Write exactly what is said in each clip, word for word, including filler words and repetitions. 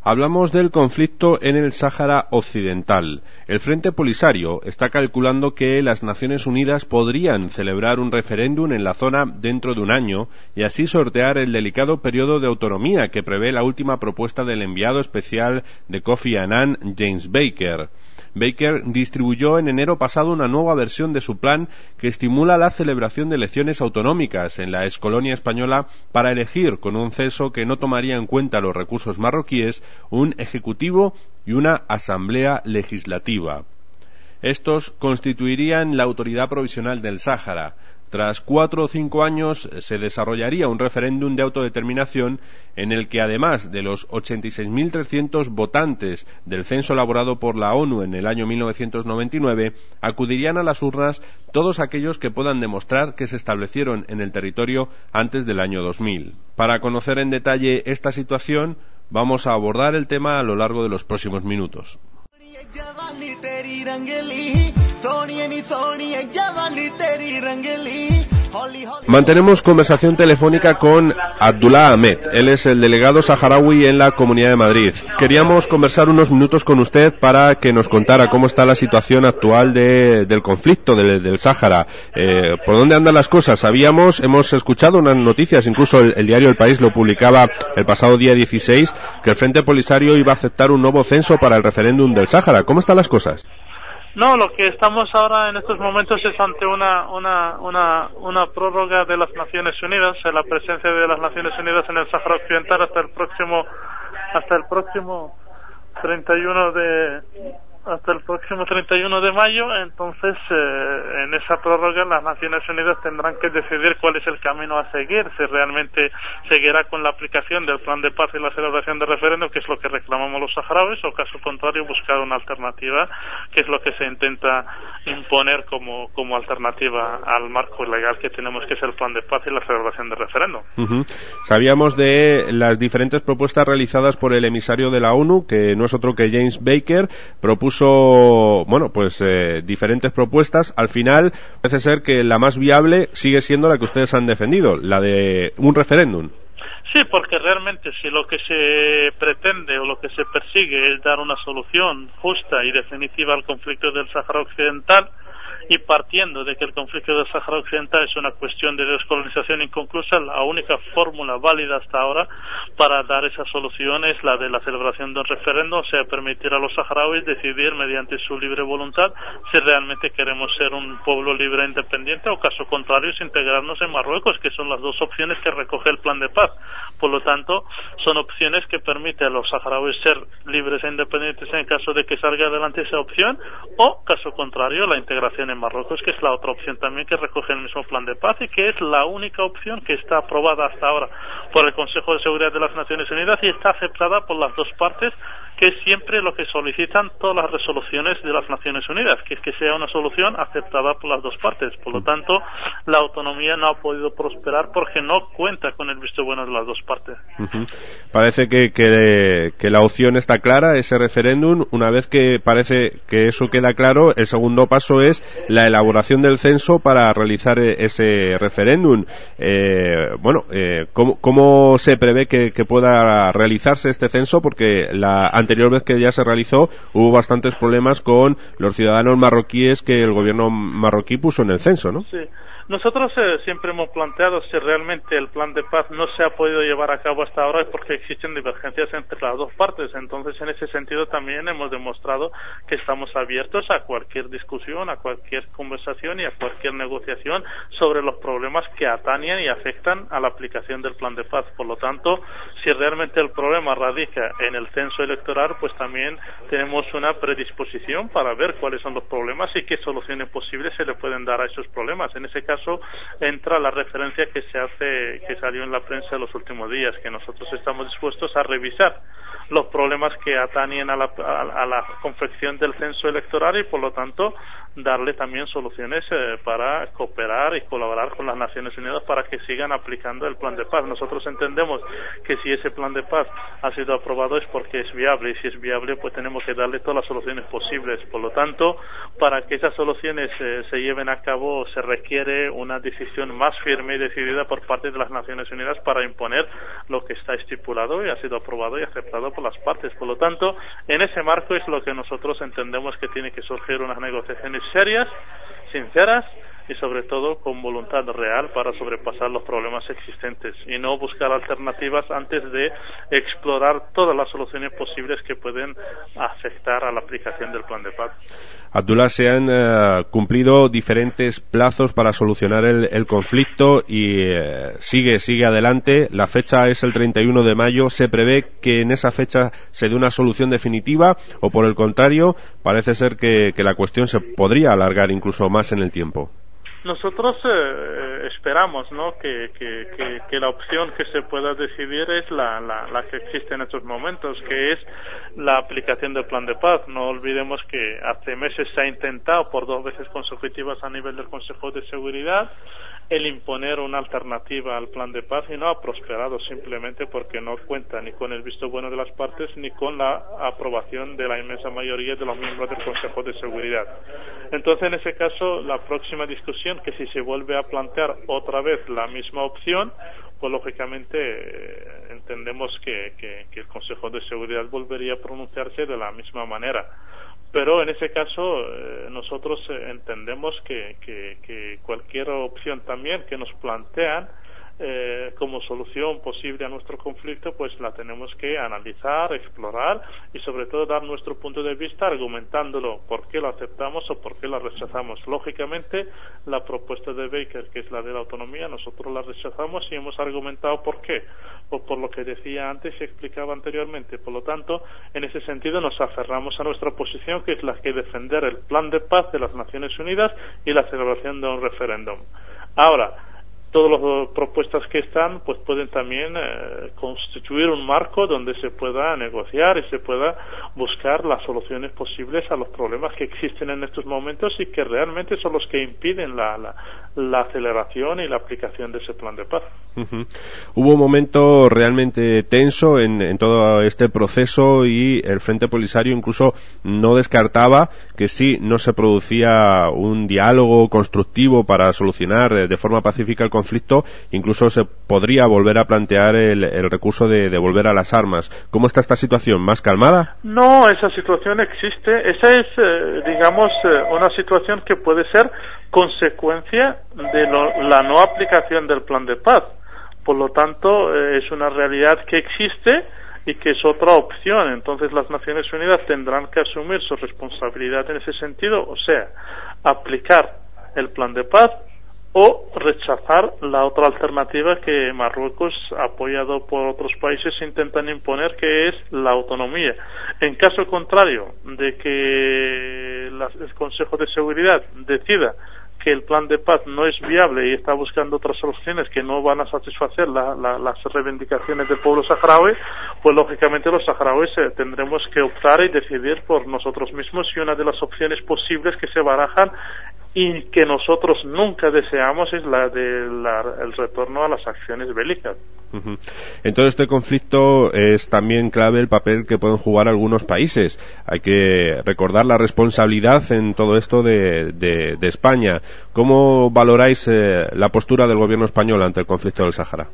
Hablamos del conflicto en el Sáhara Occidental. El Frente Polisario está calculando que las Naciones Unidas podrían celebrar un referéndum en la zona dentro de un año y así sortear el delicado periodo de autonomía que prevé la última propuesta del enviado especial de Kofi Annan, James Baker. Baker distribuyó en enero pasado una nueva versión de su plan que estimula la celebración de elecciones autonómicas en la excolonia española para elegir, con un censo que no tomaría en cuenta los recursos marroquíes, un ejecutivo y una asamblea legislativa. Estos constituirían la autoridad provisional del Sáhara. Tras cuatro o cinco años se desarrollaría un referéndum de autodeterminación en el que, además de los ochenta y seis mil trescientos votantes del censo elaborado por la ONU en el año mil novecientos noventa y nueve, acudirían a las urnas todos aquellos que puedan demostrar que se establecieron en el territorio antes del año dos mil. Para conocer en detalle esta situación, vamos a abordar el tema a lo largo de los próximos minutos. Mantenemos conversación telefónica con Abdullah Ahmed. Él es el delegado saharaui en la Comunidad de Madrid. Queríamos conversar unos minutos con usted para que nos contara cómo está la situación actual de, del conflicto del, del Sáhara. Eh, ¿Por dónde andan las cosas? Sabíamos, hemos escuchado unas noticias, incluso el, el diario El País lo publicaba el pasado día dieciséis, que el Frente Polisario iba a aceptar un nuevo censo para el referéndum del Sáhara. ¿Cómo están las cosas? No, lo que estamos ahora en estos momentos es ante una una una una prórroga de las Naciones Unidas, la presencia de las Naciones Unidas en el Sáhara Occidental hasta el próximo hasta el próximo treinta y uno de hasta el próximo treinta y uno de mayo. Entonces, eh, en esa prórroga las Naciones Unidas tendrán que decidir cuál es el camino a seguir, si realmente seguirá con la aplicación del plan de paz y la celebración de referéndum, que es lo que reclamamos los saharauis, o caso contrario buscar una alternativa, que es lo que se intenta imponer como como alternativa al marco legal que tenemos, que es el plan de paz y la celebración de referéndum. Uh-huh. Sabíamos de las diferentes propuestas realizadas por el emisario de la ONU, que no es otro que James Baker. Propuso bueno, pues eh, diferentes propuestas. Al final parece ser que la más viable sigue siendo la que ustedes han defendido, la de un referéndum. Sí, porque realmente si lo que se pretende o lo que se persigue es dar una solución justa y definitiva al conflicto del Sáhara Occidental, y partiendo de que el conflicto del Sáhara Occidental es una cuestión de descolonización inconclusa, la única fórmula válida hasta ahora para dar esa solución es la de la celebración de un referéndum, o sea, permitir a los saharauis decidir mediante su libre voluntad si realmente queremos ser un pueblo libre e independiente, o caso contrario es integrarnos en Marruecos, que son las dos opciones que recoge el plan de paz. Por lo tanto, son opciones que permiten a los saharauis ser libres e independientes en caso de que salga adelante esa opción, o caso contrario, la integración en Marruecos, que es la otra opción también que recoge el mismo plan de paz y que es la única opción que está aprobada hasta ahora por el Consejo de Seguridad de las Naciones Unidas y está aceptada por las dos partes, que es siempre lo que solicitan todas las resoluciones de las Naciones Unidas, que es que sea una solución aceptada por las dos partes. Por lo tanto, la autonomía no ha podido prosperar porque no cuenta con el visto bueno de las dos partes. Uh-huh. Parece que, que, que la opción está clara, ese referéndum. Una vez que parece que eso queda claro, el segundo paso es la elaboración del censo para realizar ese referéndum. Eh, bueno, eh, ¿cómo, ¿cómo se prevé que, que pueda realizarse este censo? Porque la anterior vez que ya se realizó hubo bastantes problemas con los ciudadanos marroquíes que el gobierno marroquí puso en el censo, ¿no? Sí. Nosotros eh, siempre hemos planteado si realmente el plan de paz no se ha podido llevar a cabo hasta ahora es porque existen divergencias entre las dos partes. Entonces, en ese sentido también hemos demostrado que estamos abiertos a cualquier discusión, a cualquier conversación y a cualquier negociación sobre los problemas que atañen y afectan a la aplicación del plan de paz. Por lo tanto, si realmente el problema radica en el censo electoral, pues también tenemos una predisposición para ver cuáles son los problemas y qué soluciones posibles se le pueden dar a esos problemas. En ese caso, entra la referencia que se hace, que salió en la prensa en los últimos días, que nosotros estamos dispuestos a revisar los problemas que atañen a la, a, a la confección del censo electoral y por lo tanto darle también soluciones eh, para cooperar y colaborar con las Naciones Unidas para que sigan aplicando el plan de paz. Nosotros entendemos que si ese plan de paz ha sido aprobado es porque es viable, y si es viable pues tenemos que darle todas las soluciones posibles. Por lo tanto, para que esas soluciones eh, se lleven a cabo se requiere una decisión más firme y decidida por parte de las Naciones Unidas para imponer lo que está estipulado y ha sido aprobado y aceptado por las partes. Por lo tanto, en ese marco es lo que nosotros entendemos que tiene que surgir unas negociaciones serias, sinceras y sobre todo con voluntad real para sobrepasar los problemas existentes y no buscar alternativas antes de explorar todas las soluciones posibles que pueden afectar a la aplicación del plan de paz. Abdullah, se han eh, cumplido diferentes plazos para solucionar el, el conflicto y eh, sigue sigue adelante. La fecha es el treinta y uno de mayo. ¿Se prevé que en esa fecha se dé una solución definitiva o, por el contrario, parece ser que, que la cuestión se podría alargar incluso más en el tiempo? Nosotros eh, esperamos, ¿no?, que, que, que, que la opción que se pueda decidir es la, la, la que existe en estos momentos, que es la aplicación del plan de paz. No olvidemos que hace meses se ha intentado por dos veces consecutivas a nivel del Consejo de Seguridad el imponer una alternativa al plan de paz y no ha prosperado simplemente porque no cuenta ni con el visto bueno de las partes ni con la aprobación de la inmensa mayoría de los miembros del Consejo de Seguridad. Entonces, en ese caso, la próxima discusión, que si se vuelve a plantear otra vez la misma opción, pues lógicamente eh, entendemos que, que, que el Consejo de Seguridad volvería a pronunciarse de la misma manera. Pero en ese caso eh, nosotros eh, entendemos que, que, que cualquier opción también que nos plantean eh, como solución posible a nuestro conflicto, pues la tenemos que analizar, explorar y sobre todo dar nuestro punto de vista argumentándolo por qué lo aceptamos o por qué la rechazamos. Lógicamente, la propuesta de Baker, que es la de la autonomía, nosotros la rechazamos y hemos argumentado por qué, o por lo que decía antes y explicaba anteriormente. Por lo tanto, en ese sentido nos aferramos a nuestra posición, que es la que defender el plan de paz de las Naciones Unidas y la celebración de un referéndum. Ahora, todas las propuestas que están pues pueden también eh, constituir un marco donde se pueda negociar y se pueda buscar las soluciones posibles a los problemas que existen en estos momentos y que realmente son los que impiden la, la, la aceleración y la aplicación de ese plan de paz. Uh-huh. Hubo un momento realmente tenso en, en todo este proceso y el Frente Polisario incluso no descartaba que si no se producía un diálogo constructivo para solucionar eh, de forma pacífica el conflicto, incluso se podría volver a plantear el, el recurso de, de volver a las armas. ¿Cómo está esta situación? ¿Más calmada? No, esa situación existe. Esa es, eh, digamos, eh, una situación que puede ser consecuencia de lo, la no aplicación del plan de paz. Por lo tanto, eh, es una realidad que existe y que es otra opción. Entonces las Naciones Unidas tendrán que asumir su responsabilidad en ese sentido, o sea, aplicar el plan de paz o rechazar la otra alternativa que Marruecos, apoyado por otros países, intentan imponer, que es la autonomía. En caso contrario de que la, el Consejo de Seguridad decida que el plan de paz no es viable y está buscando otras soluciones que no van a satisfacer la, la, las reivindicaciones del pueblo saharaui, pues lógicamente los saharauis eh, tendremos que optar y decidir por nosotros mismos, y una de las opciones posibles que se barajan y que nosotros nunca deseamos es la del de retorno a las acciones bélicas. Uh-huh. En todo este conflicto es también clave el papel que pueden jugar algunos países. Hay que recordar la responsabilidad en todo esto de, de, de España. ¿Cómo valoráis eh, la postura del gobierno español ante el conflicto del Sáhara?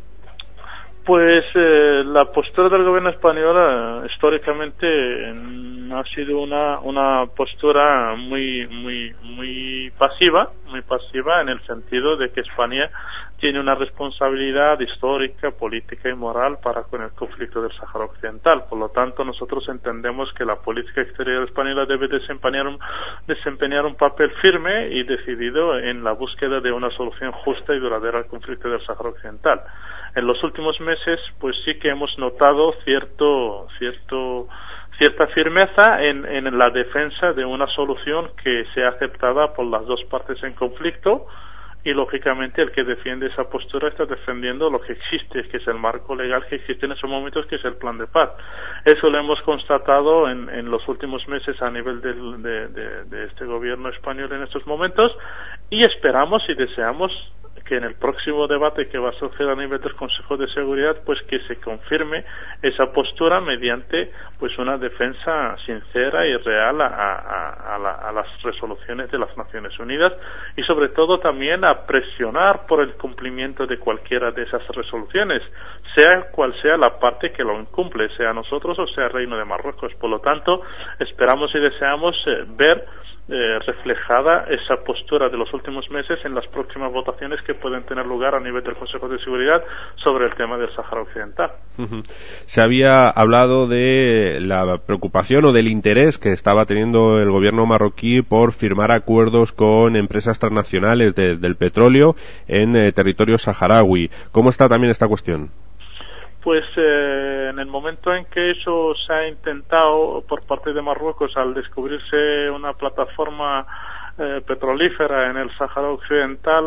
Pues eh, la postura del gobierno español eh, históricamente eh, ha sido una una postura muy muy muy pasiva, muy pasiva en el sentido de que España tiene una responsabilidad histórica, política y moral para con el conflicto del Sáhara Occidental. Por lo tanto, nosotros entendemos que la política exterior española debe desempeñar un, desempeñar un papel firme y decidido en la búsqueda de una solución justa y duradera al conflicto del Sáhara Occidental. En los últimos meses, pues sí que hemos notado cierto, cierto, cierta firmeza en, en la defensa de una solución que sea aceptada por las dos partes en conflicto, y lógicamente el que defiende esa postura está defendiendo lo que existe, que es el marco legal que existe en esos momentos, que es el plan de paz. Eso lo hemos constatado en, en los últimos meses a nivel del, de, de, de este gobierno español en estos momentos, y esperamos y deseamos que en el próximo debate que va a suceder a nivel del Consejo de Seguridad, pues que se confirme esa postura mediante pues una defensa sincera y real a, a, a, la, a las resoluciones de las Naciones Unidas, y sobre todo también a presionar por el cumplimiento de cualquiera de esas resoluciones, sea cual sea la parte que lo incumple, sea nosotros o sea el Reino de Marruecos. Por lo tanto, esperamos y deseamos eh, ver Eh, reflejada esa postura de los últimos meses en las próximas votaciones que pueden tener lugar a nivel del Consejo de Seguridad sobre el tema del Sáhara Occidental. Uh-huh. Se había hablado de la preocupación o del interés que estaba teniendo el gobierno marroquí por firmar acuerdos con empresas transnacionales de, del petróleo en eh, territorio saharaui. ¿Cómo está también esta cuestión? Pues eh, en el momento en que eso se ha intentado por parte de Marruecos, al descubrirse una plataforma eh, petrolífera en el Sáhara Occidental,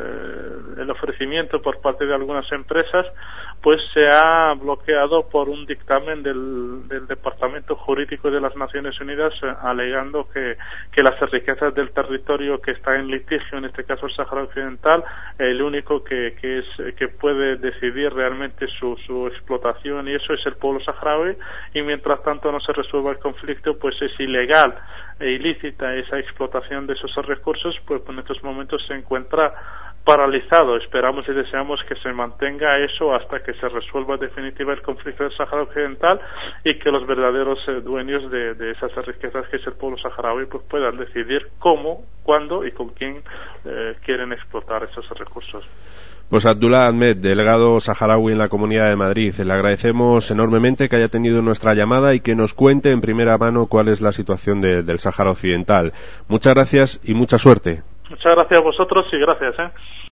eh, el ofrecimiento por parte de algunas empresas, pues se ha bloqueado por un dictamen del, del Departamento Jurídico de las Naciones Unidas, eh, alegando que, que las riquezas del territorio que está en litigio, en este caso el Sáhara Occidental, el único que, que es que puede decidir realmente su, su explotación, y eso es el pueblo saharaui, y mientras tanto no se resuelva el conflicto, pues es ilegal e ilícita esa explotación de esos recursos, pues en estos momentos se encuentra paralizado. Esperamos y deseamos que se mantenga eso hasta que se resuelva definitiva el conflicto del Sáhara Occidental, y que los verdaderos eh, dueños de, de esas riquezas, que es el pueblo saharaui, pues puedan decidir cómo, cuándo y con quién eh, quieren explotar esos recursos. Pues Abdullah Ahmed, delegado saharaui en la Comunidad de Madrid, le agradecemos enormemente que haya tenido nuestra llamada y que nos cuente en primera mano cuál es la situación de, del Sáhara Occidental. Muchas gracias y mucha suerte. Muchas gracias a vosotros y gracias, ¿eh?